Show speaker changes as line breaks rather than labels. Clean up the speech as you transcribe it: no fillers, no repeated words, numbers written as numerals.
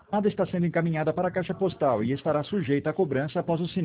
Está sendo encaminhada para a caixa postal e estará sujeita a cobrança após o sinal.